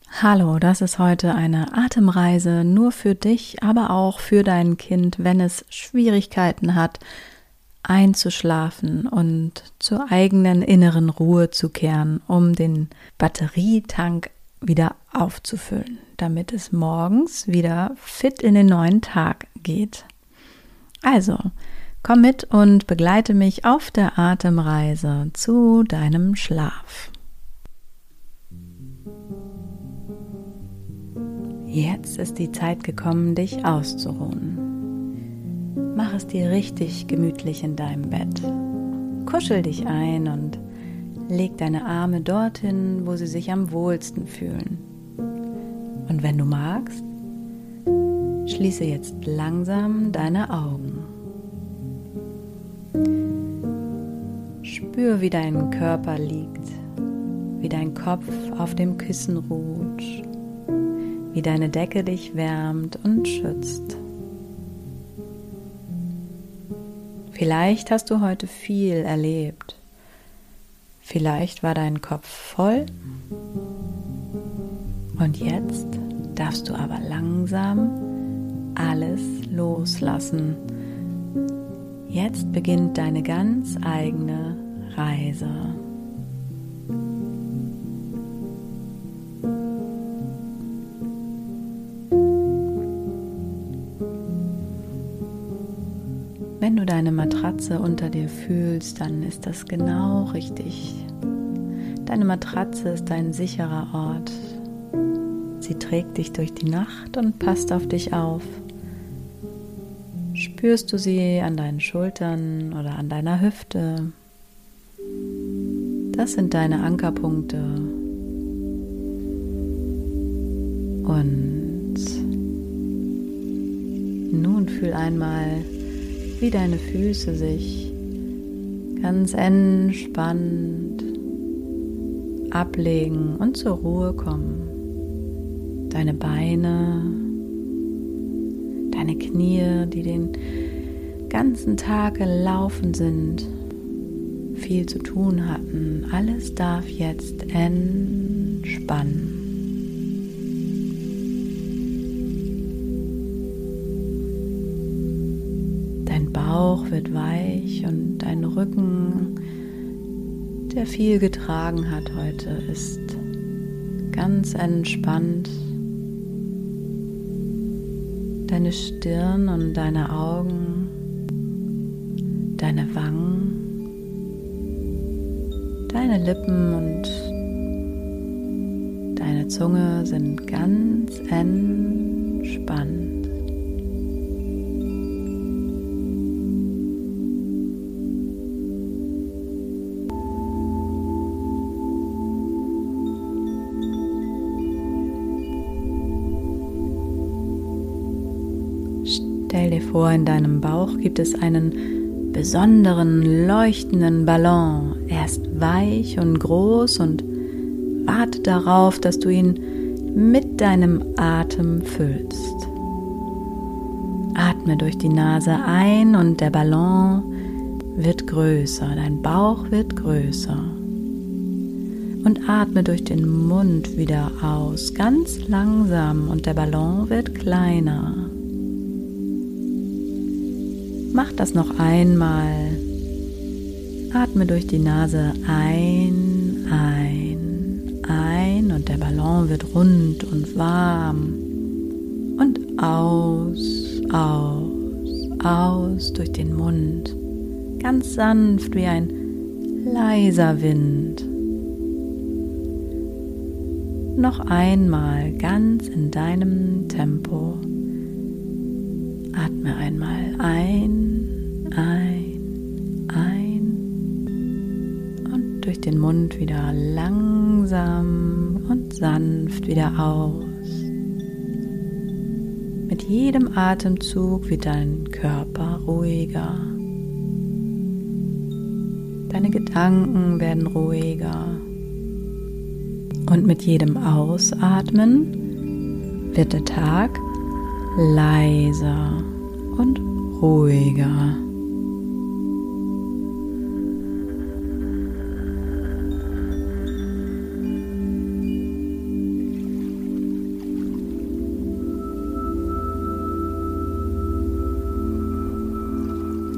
Hallo, das ist heute eine Atemreise nur für dich, aber auch für dein Kind, wenn es Schwierigkeiten hat, einzuschlafen und zur eigenen inneren Ruhe zu kehren, um den Batterietank wieder aufzufüllen, damit es morgens wieder fit in den neuen Tag geht. Also, komm mit und begleite mich auf der Atemreise zu deinem Schlaf. Jetzt ist die Zeit gekommen, dich auszuruhen. Mach es dir richtig gemütlich in deinem Bett. Kuschel dich ein und leg deine Arme dorthin, wo sie sich am wohlsten fühlen. Und wenn du magst, schließe jetzt langsam deine Augen. Spür, wie dein Körper liegt, wie dein Kopf auf dem Kissen ruht, wie deine Decke dich wärmt und schützt. Vielleicht hast du heute viel erlebt. Vielleicht war dein Kopf voll. Und jetzt darfst du aber langsam alles loslassen. Jetzt beginnt deine ganz eigene Reise. Wenn du deine Matratze unter dir fühlst, dann ist das genau richtig. Deine Matratze ist ein sicherer Ort. Sie trägt dich durch die Nacht und passt auf dich auf. Spürst du sie an deinen Schultern oder an deiner Hüfte? Das sind deine Ankerpunkte. Und nun fühl einmal, wie deine Füße sich ganz entspannt ablegen und zur Ruhe kommen. Deine Beine, deine Knie, die den ganzen Tag gelaufen sind, viel zu tun hatten, alles darf jetzt entspannen. Dein Bauch wird weich und dein Rücken, der viel getragen hat heute, ist ganz entspannt. Deine Stirn und deine Augen, deine Wangen, deine Lippen und deine Zunge sind ganz entspannt. Stell dir vor, in deinem Bauch gibt es einen besonderen, leuchtenden Ballon. Er ist weich und groß und wartet darauf, dass du ihn mit deinem Atem füllst. Atme durch die Nase ein und der Ballon wird größer, dein Bauch wird größer. Und atme durch den Mund wieder aus, ganz langsam, und der Ballon wird kleiner. Mach das noch einmal. Atme durch die Nase ein und der Ballon wird rund und warm. Und aus durch den Mund. Ganz sanft wie ein leiser Wind. Noch einmal ganz in deinem Tempo. Atme einmal ein und durch den Mund wieder langsam und sanft wieder aus. Mit jedem Atemzug wird dein Körper ruhiger. Deine Gedanken werden ruhiger. Und mit jedem Ausatmen wird der Tag leiser und ruhiger.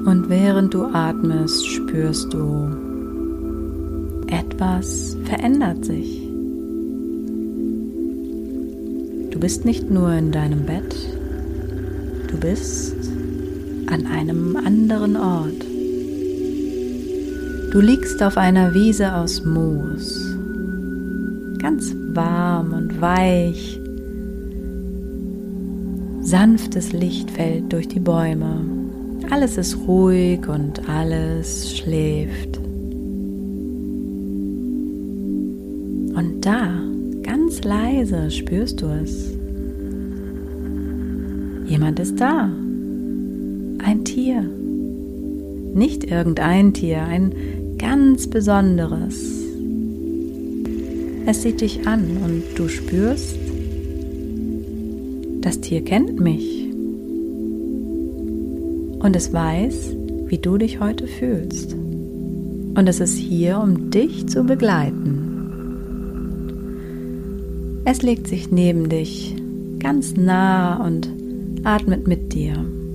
Und während du atmest, spürst du, etwas verändert sich. Du bist nicht nur in deinem Bett, du bist an einem anderen Ort. Du liegst auf einer Wiese aus Moos, ganz warm und weich. Sanftes Licht fällt durch die Bäume. Alles ist ruhig und alles schläft. Und da, ganz leise, spürst du es. Jemand ist da. Ein Tier. Nicht irgendein Tier, ein ganz besonderes. Es sieht dich an und du spürst, das Tier kennt mich. Und es weiß, wie du dich heute fühlst. Und es ist hier, um dich zu begleiten. Es legt sich neben dich, ganz nah und atmet mit dir.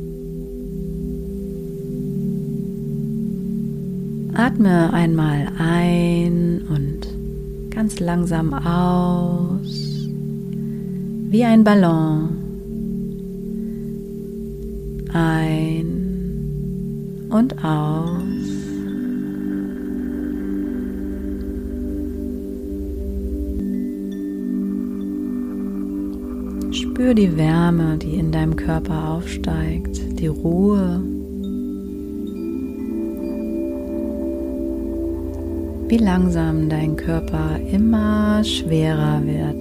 Atme einmal ein und ganz langsam aus, wie ein Ballon. Ein und aus. Spür die Wärme, die in deinem Körper aufsteigt, die Ruhe. Wie langsam dein Körper immer schwerer wird.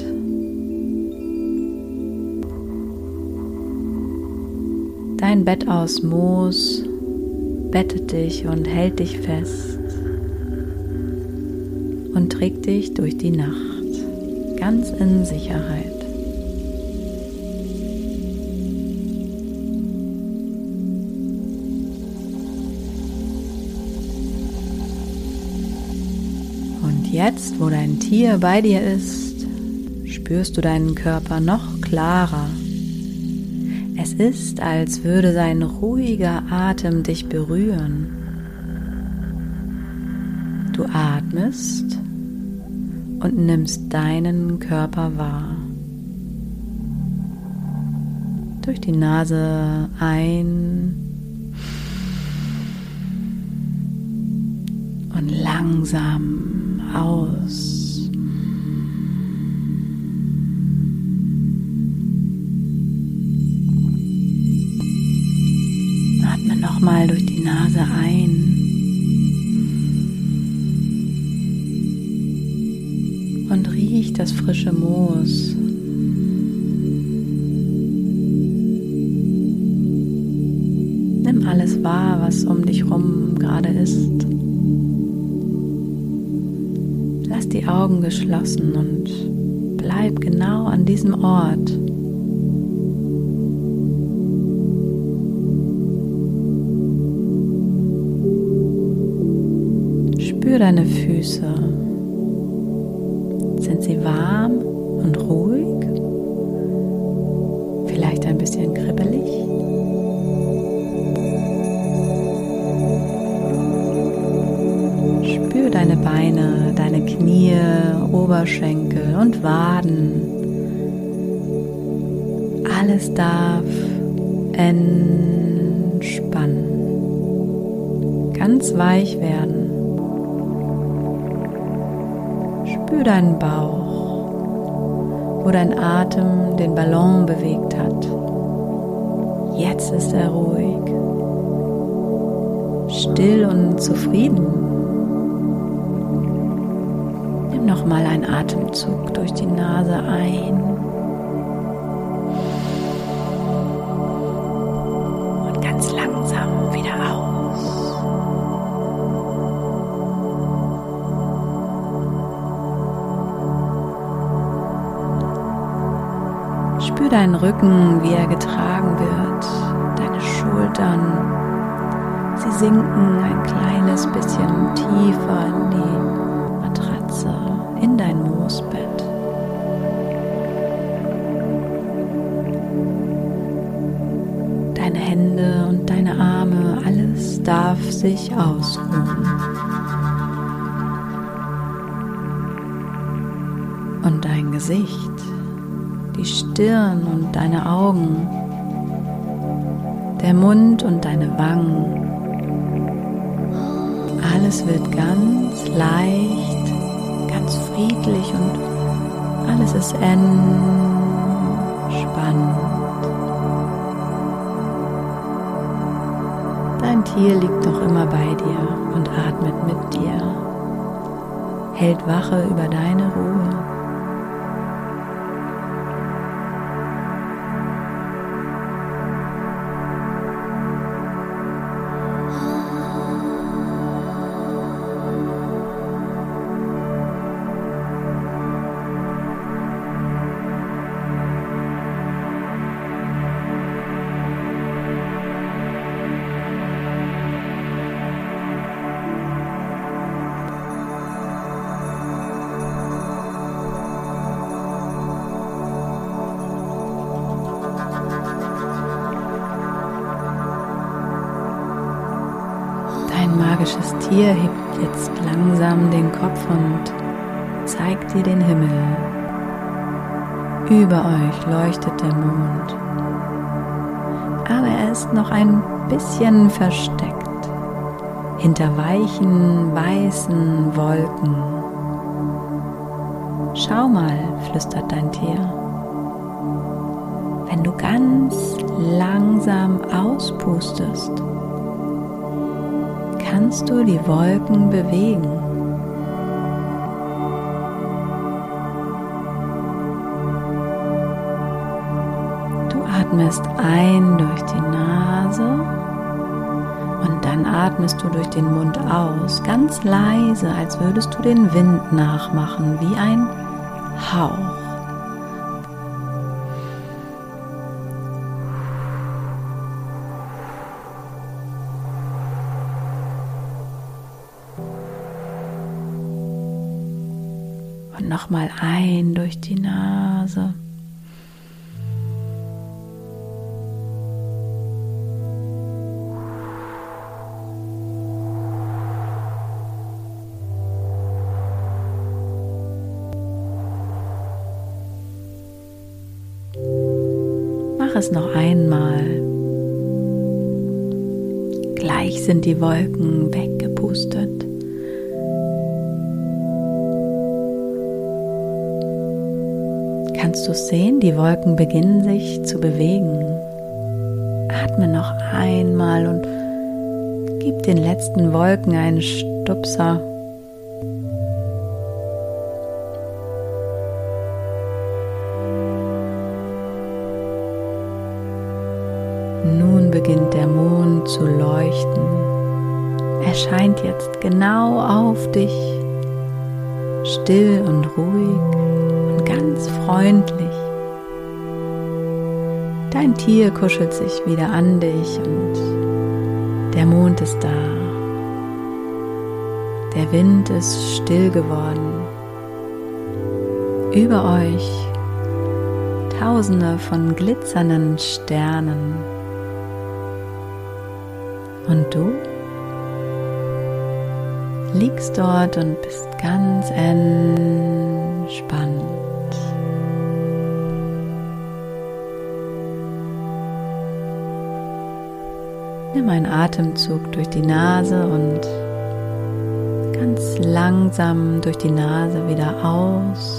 Dein Bett aus Moos bettet dich und hält dich fest und trägt dich durch die Nacht, ganz in Sicherheit. Und jetzt, wo dein Tier bei dir ist, spürst du deinen Körper noch klarer. Es ist, als würde sein ruhiger Atem dich berühren. Du atmest und nimmst deinen Körper wahr. Durch die Nase ein und langsam aus. Nochmal durch die Nase ein und riech das frische Moos. Nimm alles wahr, was um dich rum gerade ist. Lass die Augen geschlossen und bleib genau an diesem Ort. Spür deine Füße. Sind sie warm und ruhig? Vielleicht ein bisschen kribbelig? Spür deine Beine, deine Knie, Oberschenkel und Waden. Alles darf entspannen, ganz weich werden. Spür deinen Bauch, wo dein Atem den Ballon bewegt hat. Jetzt ist er ruhig, still und zufrieden. Nimm nochmal einen Atemzug durch die Nase ein und ganz langsam wieder aus. Spür deinen Rücken, wie er getragen wird, deine Schultern. Sie sinken ein kleines bisschen tiefer in die Matratze, in dein Moosbett. Deine Hände und deine Arme, alles darf sich ausruhen. Und dein Gesicht, die Stirn und deine Augen, der Mund und deine Wangen, alles wird ganz leicht, ganz friedlich und alles ist entspannt. Dein Tier liegt noch immer bei dir und atmet mit dir, hält Wache über deine Ruhe. Dein magisches Tier hebt jetzt langsam den Kopf und zeigt dir den Himmel. Über euch leuchtet der Mond, aber er ist noch ein bisschen versteckt, hinter weichen, weißen Wolken. Schau mal, flüstert dein Tier. Wenn du ganz langsam auspustest, kannst du die Wolken bewegen. Du atmest ein durch die Nase und dann atmest du durch den Mund aus, ganz leise, als würdest du den Wind nachmachen, wie ein Hauch. Und nochmal ein durch die Nase. Mach es noch einmal. Gleich sind die Wolken weggepustet. Kannst du es sehen? Die Wolken beginnen sich zu bewegen. Atme noch einmal und gib den letzten Wolken einen Stupser. Nun beginnt der Mond zu leuchten. Er scheint jetzt genau auf dich, still und ruhig. Ganz freundlich. Dein Tier kuschelt sich wieder an dich und der Mond ist da. Der Wind ist still geworden. Über euch Tausende von glitzernden Sternen. Und du liegst dort und bist ganz entspannt. Nimm einen Atemzug durch die Nase und ganz langsam durch die Nase wieder aus.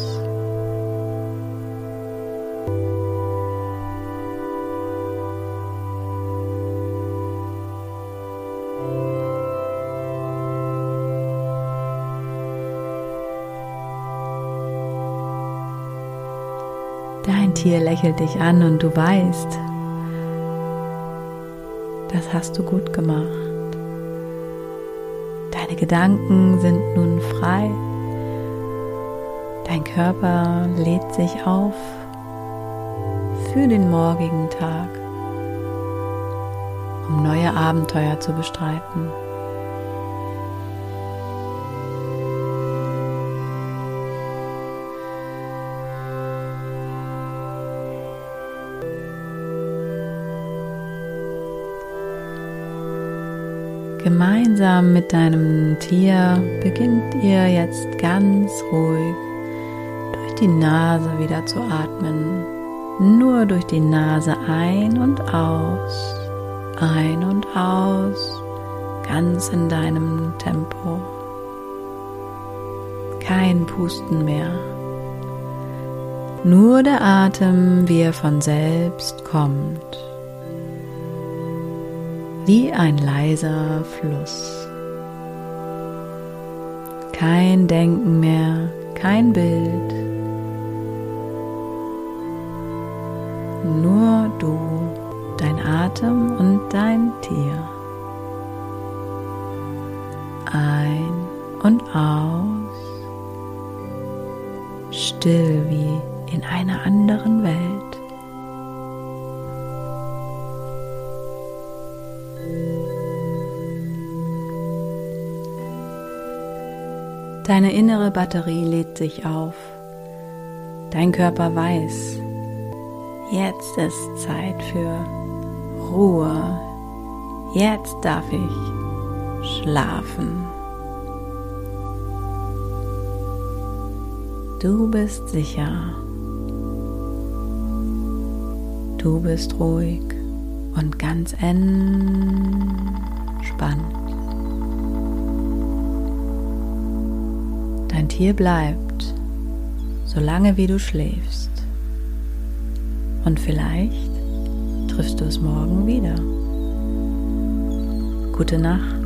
Dein Tier lächelt dich an und du weißt, das hast du gut gemacht. Deine Gedanken sind nun frei. Dein Körper lädt sich auf für den morgigen Tag, um neue Abenteuer zu bestreiten. Gemeinsam mit deinem Tier beginnt ihr jetzt ganz ruhig durch die Nase wieder zu atmen. Nur durch die Nase ein und aus, ganz in deinem Tempo. Kein Pusten mehr. Nur der Atem, wie er von selbst kommt. Wie ein leiser Fluss. Kein Denken mehr, kein Bild. Nur du, dein Atem und dein Tier. Ein und aus. Still wie in einer anderen Welt. Deine innere Batterie lädt sich auf. Dein Körper weiß, jetzt ist Zeit für Ruhe. Jetzt darf ich schlafen. Du bist sicher. Du bist ruhig und ganz entspannt. Dein Tier bleibt, solange wie du schläfst. Und vielleicht triffst du es morgen wieder. Gute Nacht.